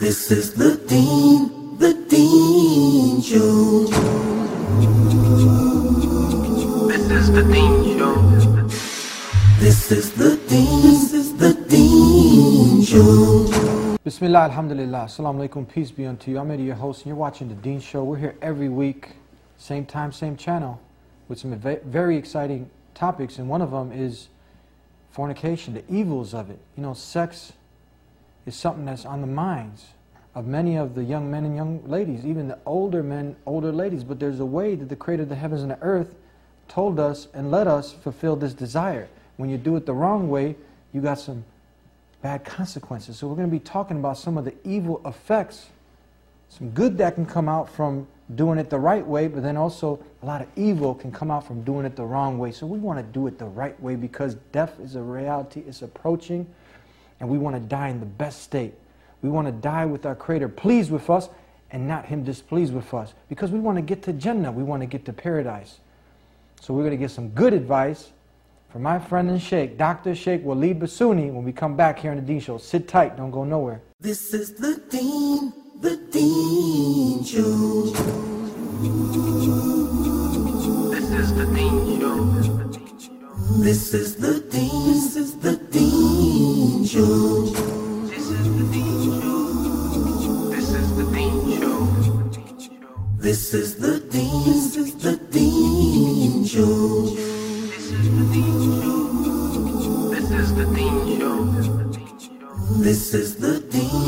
This is the Deen Show. This is the Deen Show. This is the Deen Show. Bismillah, alhamdulillah, assalamu alaikum, peace be unto you. I'm Eddie, your host, and you're watching the Deen Show. We're here every week, same time, same channel, with some very exciting topics, and one of them is fornication, the evils of it. You know, sex is something that's on the minds of many of the young men and young ladies, even the older men, older ladies. But there's a way that the Creator of the heavens and the earth told us and let us fulfill this desire. When you do it the wrong way, you got some bad consequences. So we're going to be talking about some of the evil effects, some good that can come out from doing it the right way, but then also a lot of evil can come out from doing it the wrong way. So we want to do it the right way because death is a reality, it's approaching, and we want to die in the best state. We want to die with our Creator pleased with us and not Him displeased with us, because we want to get to Jannah, we want to get to paradise. So we're going to get some good advice from my friend and Sheikh, Dr. Sheikh Waleed Basuni, when we come back here on the Deen Show. Sit tight, don't go nowhere. This is the Deen Show. This is the Deen Show. This is the Deen Show. This is the Deen Show. This is the Deen Show. This is the Deen Show. This is the Deen Show. This is the Deen Show. This is the Deen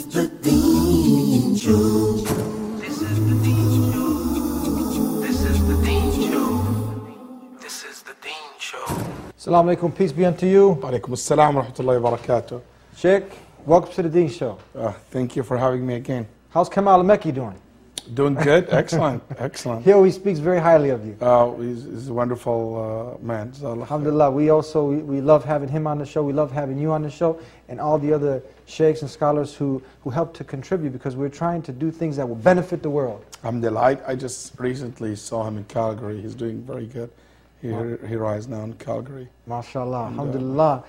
Show. This is the Deen Show. This is the Deen Show. This is the Deen Show. Assalamu alaikum, peace be unto you. Alaikum assalam wa rahmatullahi wa barakatuh. Sheikh, welcome to the Deen Show. Thank you for having me again. How's Kamal al-Mekki doing? Doing good, excellent, excellent. He always speaks very highly of you. He's a wonderful man. Alhamdulillah, we love having him on the show, we love having you on the show, and all the other sheikhs and scholars who help to contribute, because we're trying to do things that will benefit the world. Alhamdulillah, I just recently saw him in Calgary. He's doing very good. He rises now in Calgary. MashaAllah, alhamdulillah.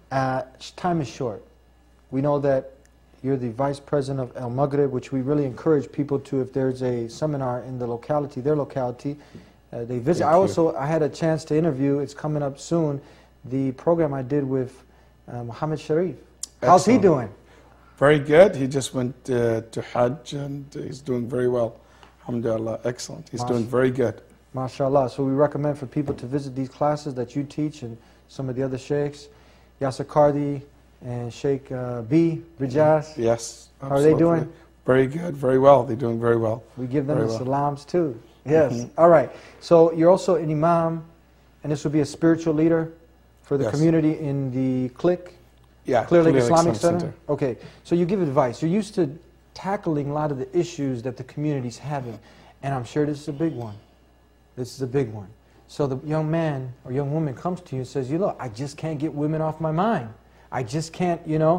Time is short. We know that you're the vice president of El Maghrib, which we really encourage people to, if there's a seminar in the locality, their locality, they visit. I had a chance to interview, it's coming up soon, the program I did with Muhammad Sharif. How's he doing? Very good. He just went to Hajj and he's doing very well. Alhamdulillah, excellent. He's doing very good. MashaAllah. So we recommend for people to visit these classes that you teach and some of the other sheikhs, Yasser Kardi and Sheikh B. Rijaz. Yes. How are they doing? Very good, very well. They're doing very well. We give them the salams too. Yes. All right. So you're also an imam, and this will be a spiritual leader for the community in the clique? Yeah, Clear Lake Islamic Center? Okay. So you give advice. You're used to tackling a lot of the issues that the community's having, and I'm sure this is a big one. This is a big one. So the young man or young woman comes to you and says, look, I just can't get women off my mind. I just can't,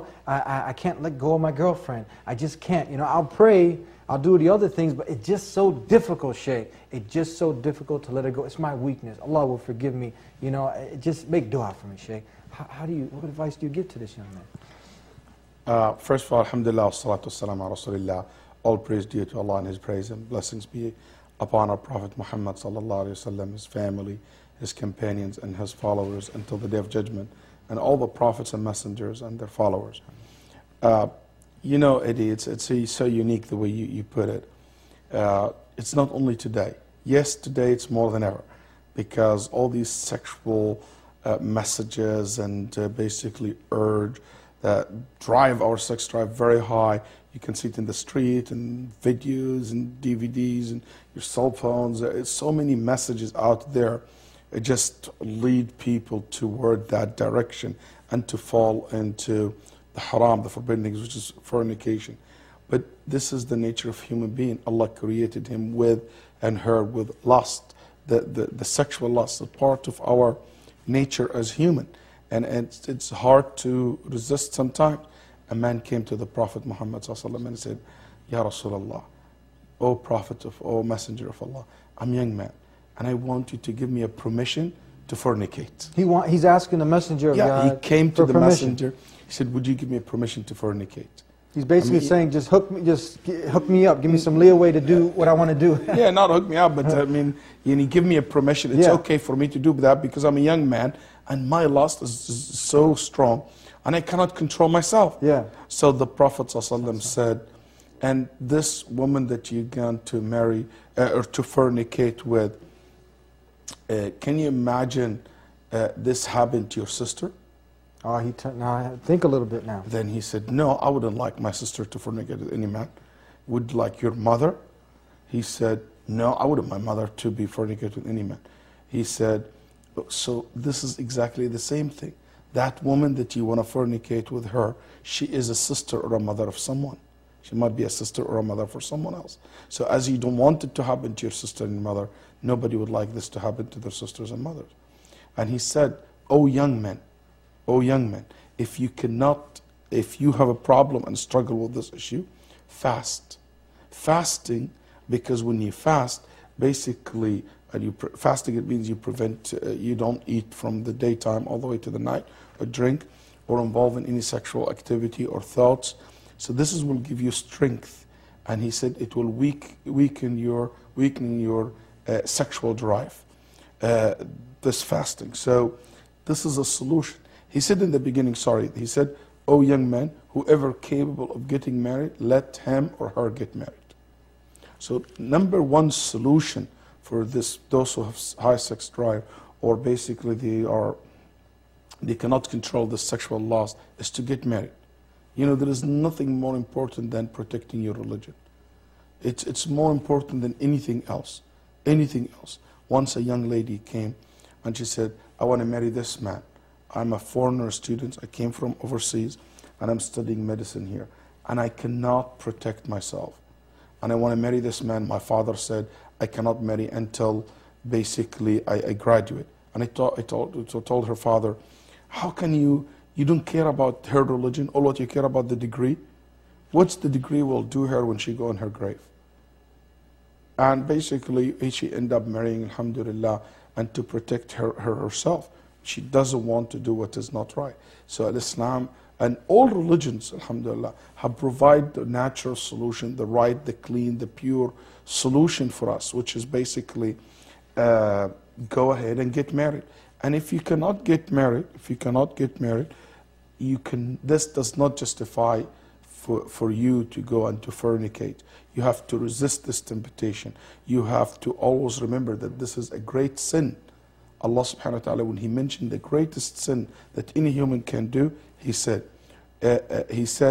I can't let go of my girlfriend. I just can't, I'll pray, I'll do the other things, but it's just so difficult, Sheikh. It's just so difficult to let it go. It's my weakness. Allah will forgive me. Just make dua for me, Sheikh. What advice do you give to this young man? First of all, alhamdulillah, salatu wassalam ala rasulillah. All praise due to Allah and His praise and blessings be upon our Prophet Muhammad sallallahu alayhi wa sallam, his family, his companions, and his followers until the Day of Judgment, and all the prophets and messengers and their followers. Eddie, it's so unique the way you put it. It's not only today. Yes, today it's more than ever, because all these sexual messages and basically urge that drive our sex drive very high. You can see it in the street and videos and DVDs and your cell phones. There's so many messages out there. It just lead people toward that direction and to fall into the haram, the forbidden things, which is fornication. But this is the nature of human being. Allah created him with and her with lust. The sexual lust is part of our nature as human. And it's hard to resist sometimes. A man came to the Prophet Muhammad ﷺ and said, Ya Rasulullah, O Prophet O Messenger of Allah, I'm a young man, and I want you to give me a permission to fornicate. He's asking the messenger of God. He came to the messenger. He said, would you give me permission to fornicate? He's basically I mean, saying, just hook me up, give me some leeway to do what I want to do. yeah, not hook me up, but I mean, give me a permission. It's Yeah. okay for me to do that because I'm a young man and my lust is so strong and I cannot control myself. Yeah. So the Prophet ﷺ said, and this woman that you're going to marry or to fornicate with, can you imagine this happened to your sister? Oh, now I think a little bit now. Then he said, no, I wouldn't like my sister to fornicate with any man. Would like your mother? He said, no, I wouldn't my mother to be fornicated with any man. He said, so this is exactly the same thing. That woman that you want to fornicate with her, she is a sister or a mother of someone. She might be a sister or a mother for someone else. So as you don't want it to happen to your sister and mother, nobody would like this to happen to their sisters and mothers. And he said, oh young men, if you have a problem and struggle with this issue, fast. Fasting, because when you fast, basically, fasting, it means you prevent, you don't eat from the daytime all the way to the night, or drink, or involve in any sexual activity or thoughts. So this will give you strength. And he said it will weaken your sexual drive, this fasting. So this is a solution. He said in the beginning, he said, oh young man, whoever capable of getting married, let him or her get married. So number one solution for those who have high sex drive, or basically they cannot control the sexual lust, is to get married. There is nothing more important than protecting your religion. It's more important than anything else. Anything else. Once a young lady came and she said, I want to marry this man. I'm a foreigner student. I came from overseas and I'm studying medicine here. And I cannot protect myself. And I want to marry this man. My father said, I cannot marry until basically I graduate. And I told her father, how can you don't care about her religion, all what you care about the degree? What's the degree will do her when she go in her grave? And basically she ended up marrying, alhamdulillah, and to protect herself. She doesn't want to do what is not right. So Islam and all religions, alhamdulillah, have provided the natural solution, the right, the clean, the pure solution for us, which is basically go ahead and get married. And if you cannot get married, this does not justify for you to go and to fornicate. You have to resist this temptation. You have to always remember that this is a great sin. Allah subhanahu wa ta'ala, when He mentioned the greatest sin that any human can do, He said that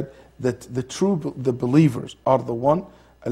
the believers are the one,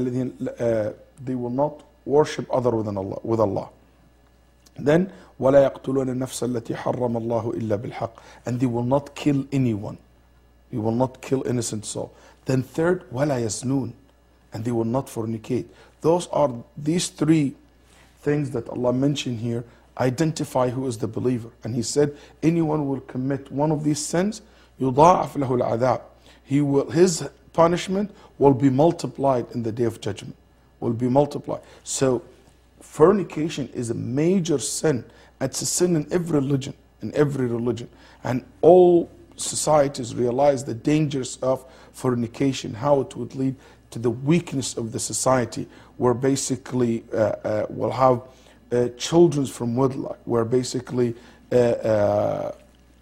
they will not worship other than Allah, with Allah. Then, وَلَا يَقْتُلُونَ النَّفْسَ الَّتِي حَرَّمَ اللَّهُ إِلَّا بِالْحَقِّ, and they will not kill anyone. They will not kill innocent soul. Then third, وَلَا يَزْنُونَ, and they will not fornicate. These three things that Allah mentioned here identify who is the believer. And He said, anyone will commit one of these sins, يُضَاعَفْ لَهُ الْعَذَابِ, his punishment will be multiplied in the day of judgment. Will be multiplied. So fornication is a major sin. It's a sin in every religion. And all societies realize the dangers of fornication, how it would lead to the weakness of the society, where basically we'll have children from wedlock, where basically the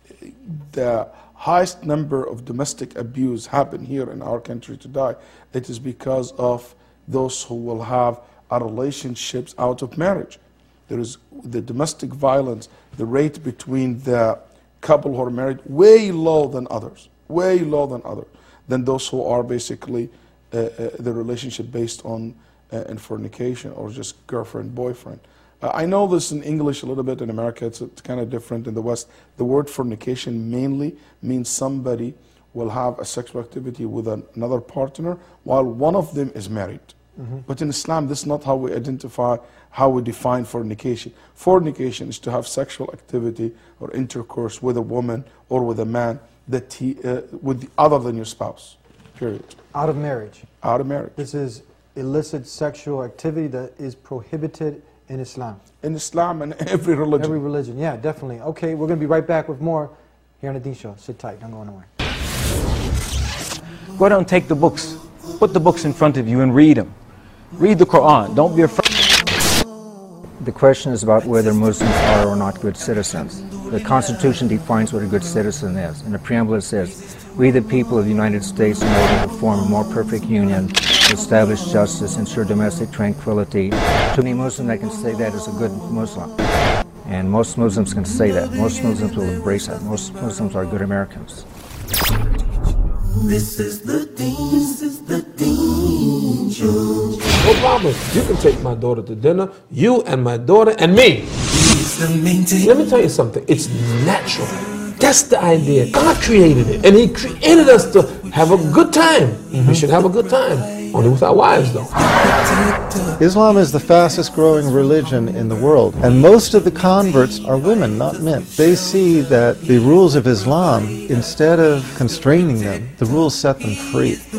highest number of domestic abuse happen here in our country today. It is because of those who will have relationships out of marriage. There is the domestic violence, the rate between the couple who are married, way low than others, than those who are basically the relationship based on in fornication or just girlfriend, boyfriend. I know this in English a little bit. In America, it's kind of different. In the West, the word fornication mainly means somebody will have a sexual activity with another partner while one of them is married. But in Islam, this is not how we define fornication. Fornication is to have sexual activity or intercourse with a woman or with a man other than your spouse, period. Out of marriage. Out of marriage. This is illicit sexual activity that is prohibited in Islam. In Islam and every religion. Every religion, yeah, definitely. Okay, we're going to be right back with more here on The Deen Show. Sit tight, don't go nowhere. Go down and take the books. Put the books in front of you and read them. Read the Quran. Don't be afraid. The question is about whether Muslims are or not good citizens. The Constitution defines what a good citizen is. In the preamble it says, "We the people of the United States, in order to form a more perfect union, establish justice, ensure domestic tranquility." Too many Muslims that can say that is a good Muslim. And most Muslims can say that. Most Muslims will embrace that. Most Muslims are good Americans. This is the Dean. This is the Dean Show. No problem. You can take my daughter to dinner, you and my daughter and me. He's the maintain. Let me tell you something. It's natural. That's the idea. God created it. And He created us to have a good time. We should have a good time. Only with our wives, though. Islam is the fastest growing religion in the world, and most of the converts are women, not men. They see that the rules of Islam, instead of constraining them, the rules set them free. This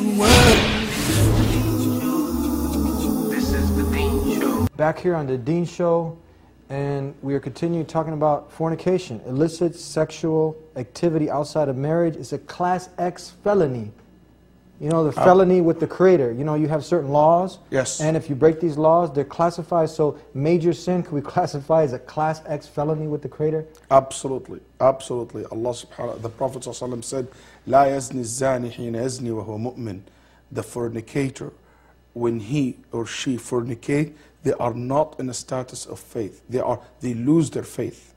is the Dean Show. Back here on the Dean Show, and we are continuing talking about fornication. Illicit sexual activity outside of marriage is a Class X felony. You know, the felony with the Creator. You know, you have certain laws. Yes. And if you break these laws, they're classified. So major sin could we classify as a Class X felony with the Creator? Absolutely, absolutely. Allah subhanahu, the Prophet ﷺ said, "La yazni zani hina yazni wa huwa mu'min." The fornicator, when he or she fornicate, they are not in a status of faith. They lose their faith.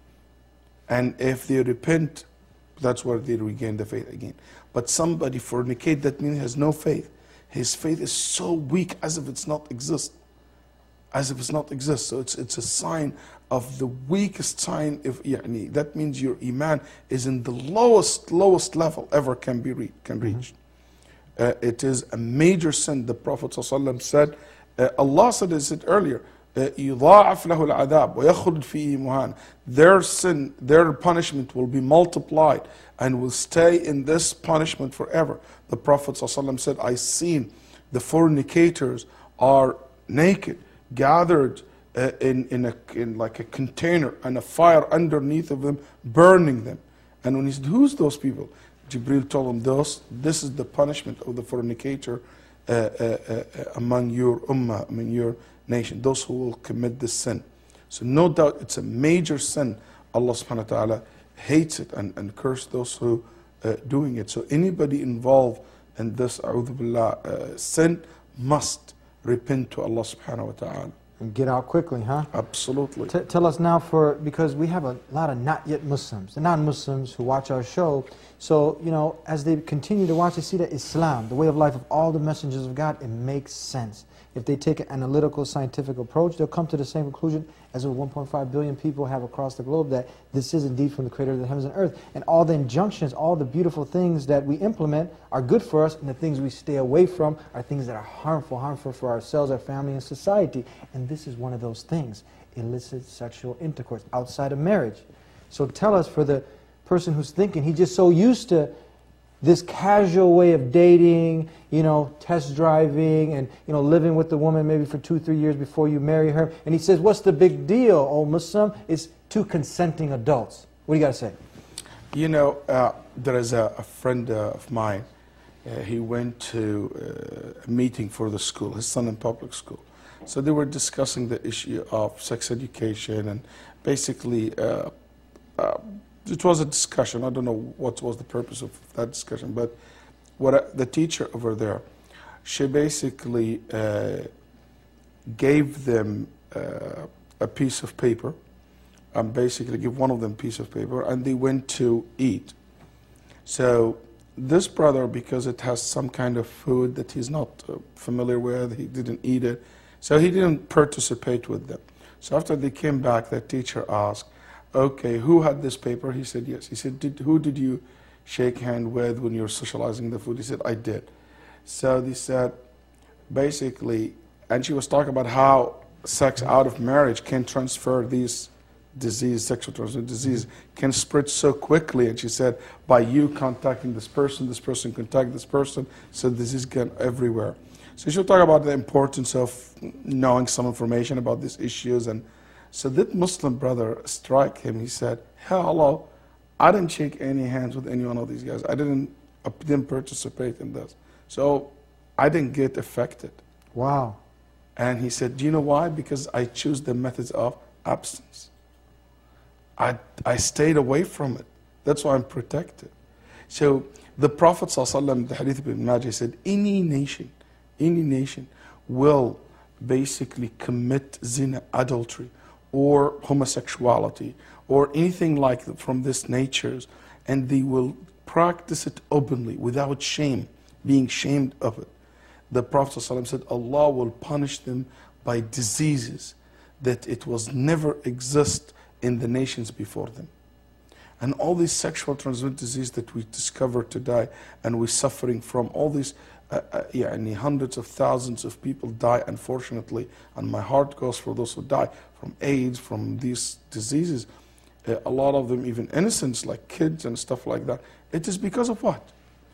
And if they repent, that's where they regain the faith again. But somebody fornicate, that means he has no faith. His faith is so weak as if it's not exist. As if it's not exist. So it's a sign of the weakest sign. That means your iman is in the lowest level ever can reach. It is a major sin. The Prophet ﷺ said, Allah said it earlier, يضاعف له العذاب ويخلد فيه مهان. Their sin, their punishment will be multiplied and will stay in this punishment forever. The Prophet ﷺ said, I seen the fornicators are naked, gathered in like a container, and a fire underneath of them, burning them. And when he said, who's those people? Jibril told him, this is the punishment of the fornicator among your ummah, among your nation, those who will commit this sin. So no doubt it's a major sin. Allah subhanahu wa ta'ala hates it and curse those who doing it. So anybody involved in this a'udhu billah, sin must repent to Allah subhanahu wa ta'ala. And get out quickly, huh? Absolutely. Tell us now, because we have a lot of not yet Muslims, the non-Muslims who watch our show. So, you know, as they continue to watch, they see that Islam, the way of life of all the messengers of God, it makes sense. If they take an analytical, scientific approach, they'll come to the same conclusion as what 1.5 billion people have across the globe, that this is indeed from the Creator of the heavens and earth. And all the injunctions, all the beautiful things that we implement are good for us, and the things we stay away from are things that are harmful for ourselves, our family, and society. And this is one of those things, illicit sexual intercourse outside of marriage. So tell us, for the person who's thinking, he's just so used to this casual way of dating, you know, test driving, and, you know, living with the woman maybe for 2-3 years before you marry her. And he says, what's the big deal, oh Muslim? It's two consenting adults. What do you got to say? You know, there is a friend of mine. He went to a meeting for the school, his son in public school. So they were discussing the issue of sex education, and basically it was a discussion. I don't know what was the purpose of that discussion, but the teacher over there, she basically gave them a piece of paper, and basically give one of them a piece of paper, and they went to eat. So this brother, because it has some kind of food that he's not familiar with, he didn't eat it, so he didn't participate with them. So after they came back, the teacher asked, okay, who had this paper? He said, yes. He said, who did you shake hand with when you were socializing the food? He said, I did. So they said, basically, and she was talking about how sex out of marriage can transfer these disease, sexual transmitted disease, can spread so quickly. And she said, by you contacting this person contact this person, so disease can everywhere. So she'll talk about the importance of knowing some information about these issues. And so that Muslim brother struck him. He said, hello, I didn't shake any hands with any one of these guys. I didn't I didn't participate in this. So I didn't get affected. Wow. And he said, do you know why? Because I choose the methods of absence. I stayed away from it. That's why I'm protected. So the Prophet ﷺ, the hadith of Ibn Majah, said, any nation will basically commit zina, adultery, or homosexuality, or anything like that from this natures, and they will practice it openly, without shame, being shamed of it. The Prophet ﷺ said, Allah will punish them by diseases that it was never exist in the nations before them. And all these sexual transmitted diseases that we discover today, and we're suffering from, all these hundreds of thousands of people die, unfortunately, and my heart goes for those who die from AIDS, from these diseases. A lot of them even innocents, like kids and stuff like that. It is because of what?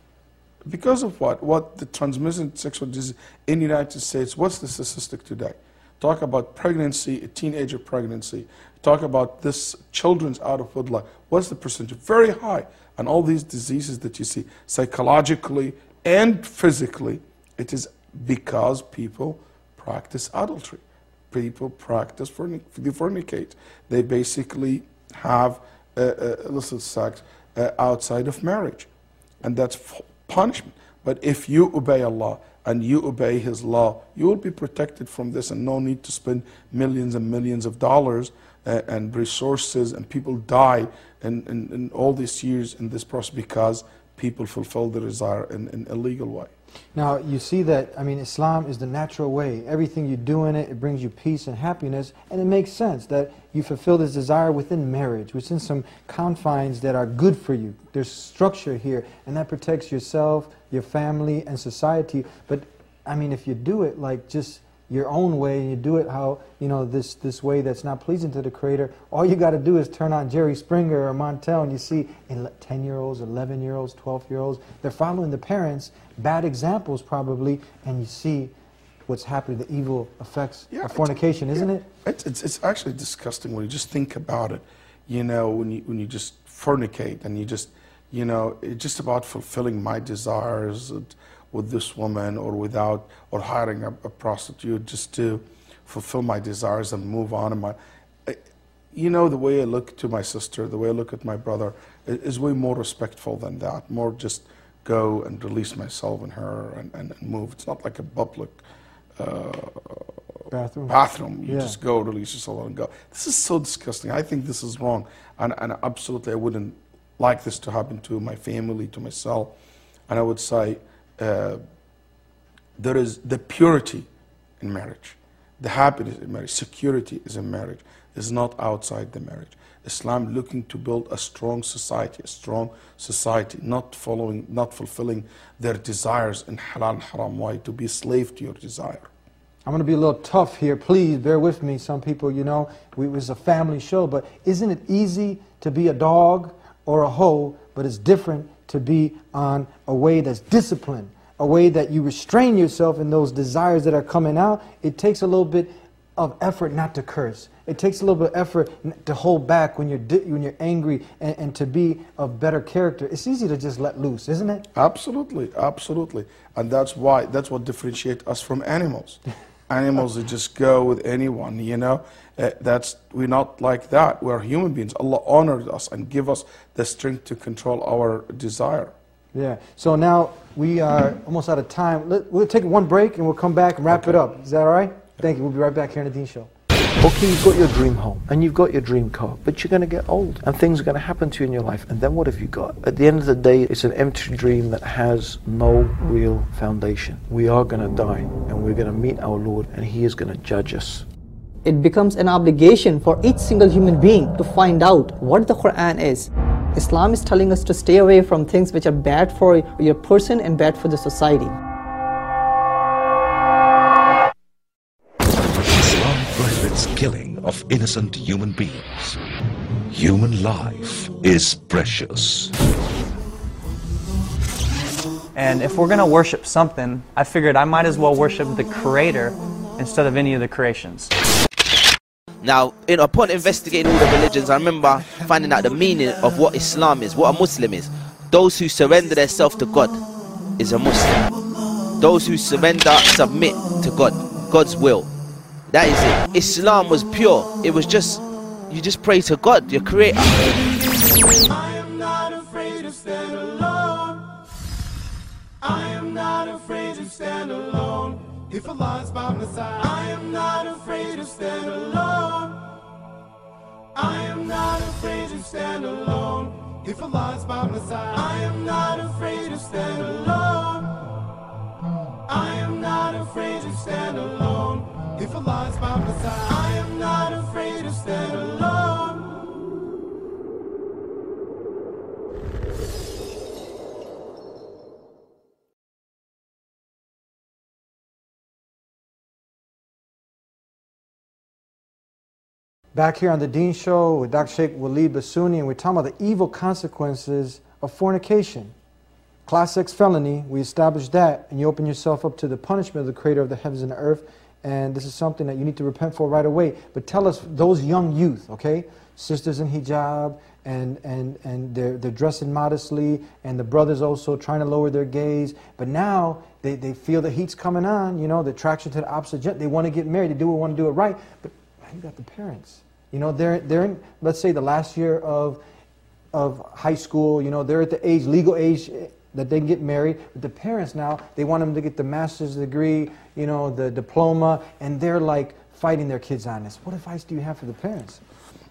Because of what? What the transmitted sexual disease in the United States, what's the statistic today? Talk about pregnancy, a teenager pregnancy. Talk about this children's out of wedlock. What's the percentage? Very high. And all these diseases that you see, psychologically and physically, it is because people practice adultery. People practice fornicate. They basically have illicit sex outside of marriage. And that's punishment. But if you obey Allah and you obey His law, you will be protected from this, and no need to spend millions and millions of dollars and resources, and people die in all these years in this process because people fulfill their desire in an illegal way. Now, you see that, I mean, Islam is the natural way. Everything you do in it, it brings you peace and happiness, and it makes sense that you fulfill this desire within marriage, within some confines that are good for you. There's structure here, and that protects yourself, your family, and society. But, I mean, if you do it like just your own way, and you do it how, you know, this way that's not pleasing to the Creator, all you got to do is turn on Jerry Springer or Montel, and you see 10-year-olds, 11-year-olds, 12-year-olds, they're following the parents, bad examples probably, and you see what's happening, the evil effects of fornication, isn't it? It's actually disgusting when you just think about it. You know, when you just fornicate, and you just, you know, it's just about fulfilling my desires with this woman, or hiring a prostitute just to fulfill my desires and move on. And you know, the way I look to my sister, the way I look at my brother, is way more respectful than that. More just go and release myself in her and move. It's not like a public bathroom. You just go, release yourself and go. This is so disgusting. I think this is wrong, and absolutely I wouldn't like this to happen to my family, to myself. And I would say there is the purity in marriage, the happiness in marriage, security is in marriage, is not outside the marriage. Islam looking to build a strong society, not fulfilling their desires in halal and haram way, to be a slave to your desire. I'm going to be a little tough here. Please bear with me. Some people, you know, it was a family show, but isn't it easy to be a dog or a hoe, but it's different to be on a way that's disciplined, a way that you restrain yourself in those desires that are coming out. It takes a little bit of effort not to curse. It takes a little bit of effort to hold back when you're angry, and to be of better character. It's easy to just let loose, isn't it? Absolutely, absolutely. And that's what differentiates us from animals. Animals that just go with anyone, you know. We're not like that. We're human beings. Allah honored us and give us the strength to control our desire. Yeah. So now we are almost out of time. We'll take one break and we'll come back and wrap it up. Is that all right? Thank you. We'll be right back here on The Dean Show. Okay, you've got your dream home and you've got your dream car, but you're going to get old and things are going to happen to you in your life, and then what have you got? At the end of the day, it's an empty dream that has no real foundation. We are going to die and we're going to meet our Lord, and He is going to judge us. It becomes an obligation for each single human being to find out what the Quran is. Islam is telling us to stay away from things which are bad for your person and bad for the society. Killing of innocent human beings. Human life is precious. And if we're going to worship something, I figured I might as well worship the Creator instead of any of the creations. Now, upon investigating all the religions, I remember finding out the meaning of what Islam is, what a Muslim is. those who surrender themselves to God is a Muslim. Those who submit to God, God's will. That is it. Islam was pure. It was just, you just pray to God, your creator. I am not afraid to stand alone. I am not afraid to stand alone. If Allah is by my side, I am not afraid to stand alone. I am not afraid to stand alone. If Allah is by my side, I am not afraid to stand alone. I am not afraid to stand alone. If Allah is by my side, I am not afraid to stand alone. Back here on the Dean Show with Dr. Sheikh Waleed Basuni, and we're talking about the evil consequences of fornication. Class X felony, we established that, and you open yourself up to the punishment of the Creator of the heavens and the earth, and this is something that you need to repent for right away. But tell us, those young youth, okay, sisters in hijab, and they're dressing modestly, and the brothers also trying to lower their gaze, but now they feel the heat's coming on, you know, the attraction to the opposite gender, they want to get married, they want to do it right, but now you got the parents. You know, they're in, let's say, the last year of high school. You know, they're at the age, legal age, that they can get married. But the parents now, they want them to get the master's degree, you know, the diploma, and they're like fighting their kids on this. What advice do you have for the parents?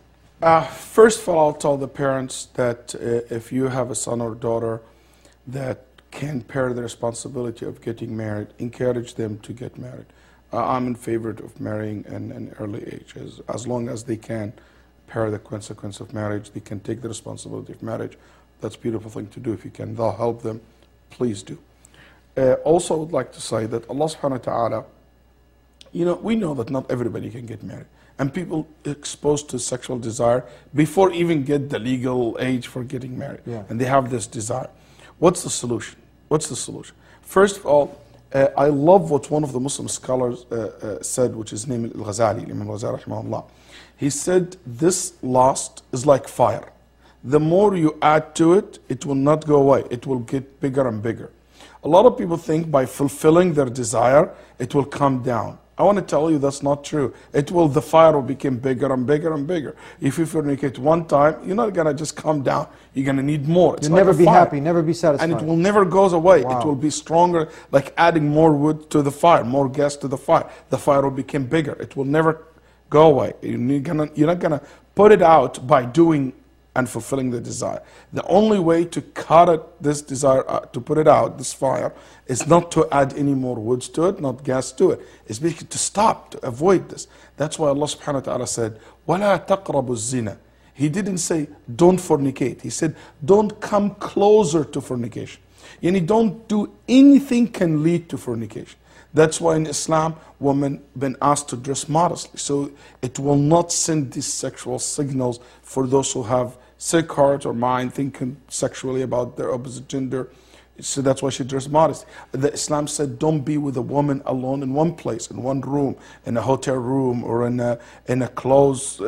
First of all, I'll tell the parents that if you have a son or daughter that can bear the responsibility of getting married, encourage them to get married. I'm in favor of marrying in an early age, as long as they can bear the consequence of marriage, they can take the responsibility of marriage. That's a beautiful thing to do. If you can help them, please do. Also, I would like to say that Allah subhanahu wa ta'ala, you know, we know that not everybody can get married. And people exposed to sexual desire before even get the legal age for getting married. Yeah. And they have this desire. What's the solution? What's the solution? First of all, I love what one of the Muslim scholars said, which is named Al-Ghazali, Imam Al-Ghazali rahimahullah. He said, this lust is like fire. The more you add to it, it will not go away. It will get bigger and bigger. A lot of people think by fulfilling their desire, it will come down. I want to tell you that's not true. The fire will become bigger and bigger and bigger. If you fornicate one time, you're not going to just come down. You're going to need more. It's You'll like never be fire. happy, never be satisfied. And it will never go away. Wow. It will be stronger, like adding more wood to the fire, more gas to the fire. The fire will become bigger. It will never go away. You're not going to put it out by doing and fulfilling the desire. The only way to cut it, this desire, to put it out, this fire, is not to add any more woods to it, not gas to it. It's basically to stop, to avoid this. That's why Allah subhanahu wa ta'ala said, وَلَا تَقْرَبُوا الزِّنَا. He didn't say, don't fornicate. He said, don't come closer to fornication. Don't do anything can lead to fornication. That's why in Islam, women been asked to dress modestly. So it will not send these sexual signals for those who have sick heart or mind, thinking sexually about their opposite gender. So that's why she dressed modest. The Islam said, don't be with a woman alone in one place, in one room, in a hotel room, or in a closed,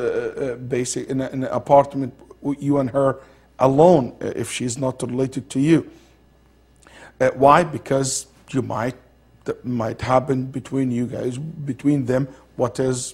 in an apartment, you and her alone, if she's not related to you. Why? Because that might happen between you guys, between them, what is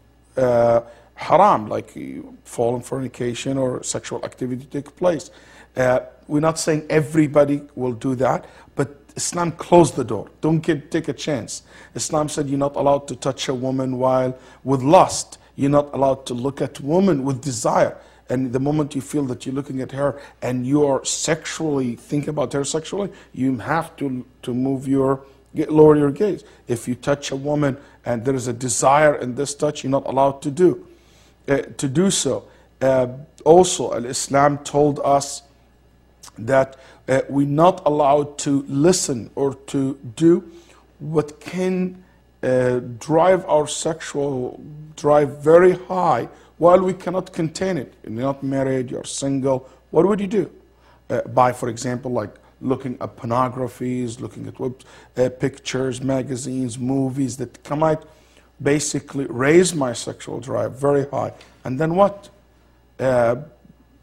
haram, like fall in fornication or sexual activity take place. We're not saying everybody will do that, but Islam closed the door. Don't take a chance. Islam said you're not allowed to touch a woman while with lust. You're not allowed to look at women with desire. And the moment you feel that you're looking at her and you are sexually thinking about her sexually, you have to lower your gaze. If you touch a woman and there is a desire in this touch, you're not allowed to do so. Also, Islam told us that we're not allowed to listen or to do what can drive our sexual drive very high while we cannot contain it. You're not married, you're single. What would you do? By, for example, like looking at pornographies, looking at pictures, magazines, movies that come out, basically raise my sexual drive very high. And then what?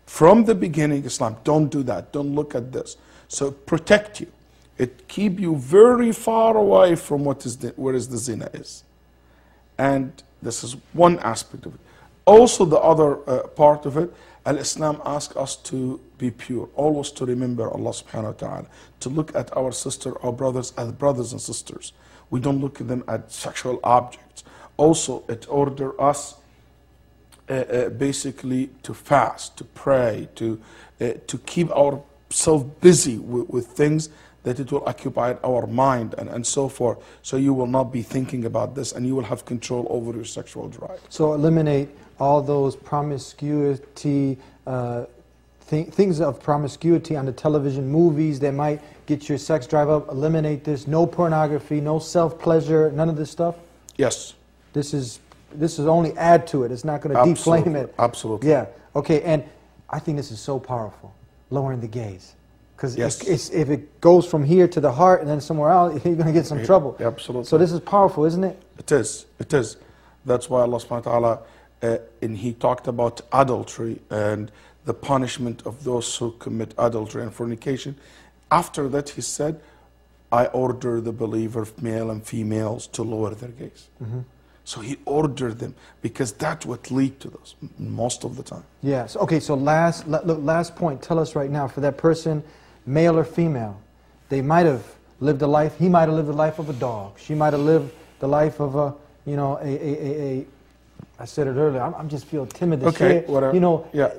From the beginning, Islam, don't do that. Don't look at this. So protect you. It keep you very far away from where the zina is. And this is one aspect of it. Also the other part of it, Al-Islam asks us to be pure, always to remember Allah subhanahu wa ta'ala, to look at our sister, our brothers as brothers and sisters. We don't look at them as sexual objects. Also, it orders us basically to fast, to pray, to keep ourselves busy with things that it will occupy our mind and so forth. So you will not be thinking about this and you will have control over your sexual drive. So eliminate all those promiscuity, things of promiscuity on the television, movies that might get your sex drive up. Eliminate this. No pornography, no self-pleasure, none of this stuff? Yes. This is only add to it. It's not going to deflame it. Absolutely. Yeah. Okay, and I think this is so powerful, lowering the gaze. Because if it goes from here to the heart and then somewhere else, you're going to get some trouble. Absolutely. So this is powerful, isn't it? It is. It is. That's why Allah subhanahu wa ta'ala, and He talked about adultery and the punishment of those who commit adultery and fornication. After that, He said, I order the believer, male and females, to lower their gaze. Mm-hmm. So He ordered them because that's what leads to those most of the time. Yes. Okay, so last point. Tell us right now, for that person, male or female, they might have lived a life, he might have lived the life of a dog. She might have lived the life of a, you know, I said it earlier, I'm just feel timid to say it. Whatever. You know, yeah.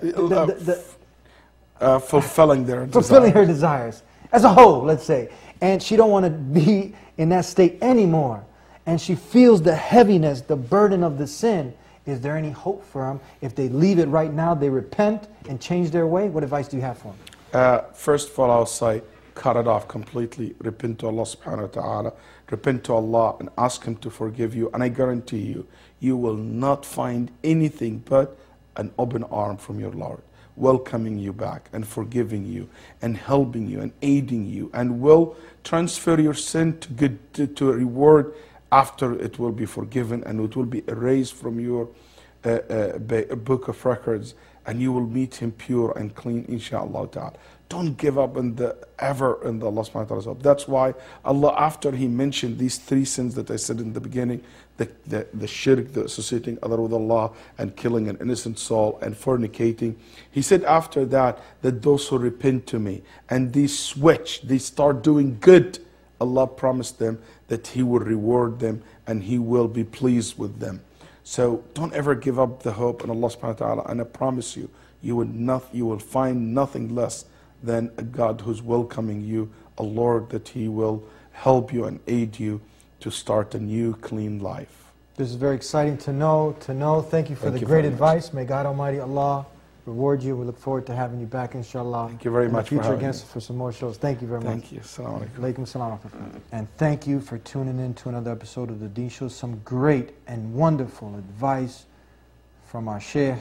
Fulfilling their desires. Fulfilling her desires. As a whole, let's say. And she don't want to be in that state anymore. And she feels the heaviness, the burden of the sin. Is there any hope for them? If they leave it right now, they repent and change their way? What advice do you have for them? First of all, I'll say, cut it off completely. Repent to Allah subhanahu wa ta'ala. Repent to Allah and ask Him to forgive you. And I guarantee you, you will not find anything but an open arm from your Lord, welcoming you back and forgiving you and helping you and aiding you, and will transfer your sin to a reward after it will be forgiven, and it will be erased from your book of records, and you will meet Him pure and clean, inshaAllah ta'ala. Don't give up in the Allah subhanahu wa ta'ala. That's why Allah, after He mentioned these three sins that I said in the beginning, the shirk, the associating other with Allah, and killing an innocent soul, and fornicating, He said after that those who repent to me and they switch, they start doing good, Allah promised them that He will reward them and He will be pleased with them. So don't ever give up the hope in Allah subhanahu wa ta'ala, and I promise you, you will find nothing less than a God who's welcoming you, a Lord that He will help you and aid you to start a new clean life. This is very exciting to know. Thank you for the great advice. May God Almighty Allah reward you. We look forward to having you back, inshallah. Thank you very much for having me. For some more shows. Thank you very much. Thank you. Assalamu alaikum. Alaikum salam. And thank you for tuning in to another episode of The Deen Show. Some great and wonderful advice from our Shaykh.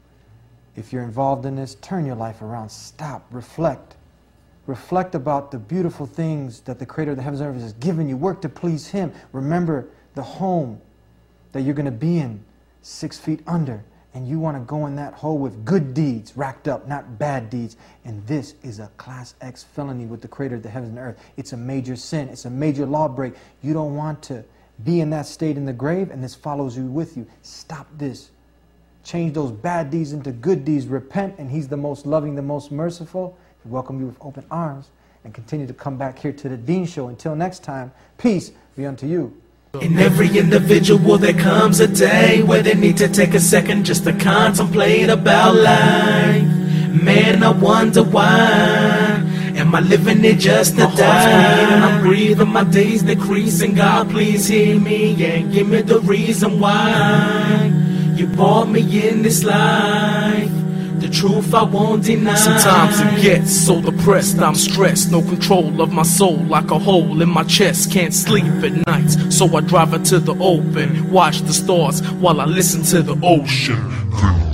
If you're involved in this, turn your life around. Stop. Reflect. Reflect about the beautiful things that the Creator of the heavens and earth has given you. Work to please Him. Remember the home that you're going to be in 6 feet under. And you want to go in that hole with good deeds racked up, not bad deeds. And this is a Class X felony with the Creator of the heavens and earth. It's a major sin. It's a major law break. You don't want to be in that state in the grave, and this follows you with you. Stop this. Change those bad deeds into good deeds. Repent, and He's the most loving, the most merciful. We welcome you with open arms, and continue to come back here to the Deen Show. Until next time, peace be unto you. In every individual there comes a day where they need to take a second just to contemplate about life. Man, I wonder why. Am I living it just to die? And I'm breathing, my days decreasing. God, please hear me and give me the reason why You brought me in this life. The truth I won't deny. Sometimes it gets so depressed, I'm stressed. No control of my soul, like a hole in my chest. Can't sleep at nights, so I drive it to the open. Watch the stars while I listen to the ocean.